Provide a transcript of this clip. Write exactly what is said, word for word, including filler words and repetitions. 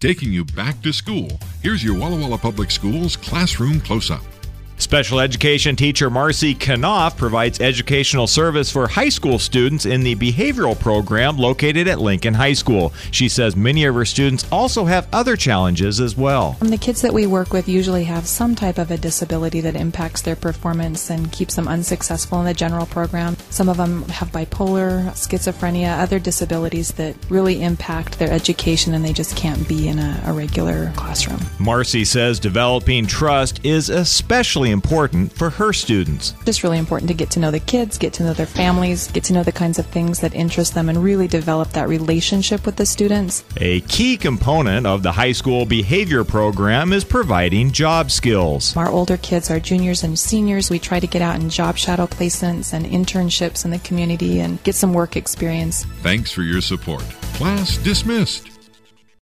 Taking you back to school, here's your Walla Walla Public Schools Classroom Close-Up. Special education teacher Marcy Knopf provides educational service for high school students in the behavioral program located at Lincoln High School. She says many of her students also have other challenges as well. The kids that we work with usually have some type of a disability that impacts their performance and keeps them unsuccessful in the general program. Some of them have bipolar, schizophrenia, other disabilities that really impact their education, and they just can't be in a, a regular classroom. Marcy says developing trust is especially important for her students. Just really important to get to know the kids, get to know their families, get to know the kinds of things that interest them, and really develop that relationship with the students. A key component of the high school behavior program is providing job skills. Our older kids, our juniors and seniors, we try to get out in job shadow placements and internships in the community and get some work experience. Thanks for your support. Class dismissed.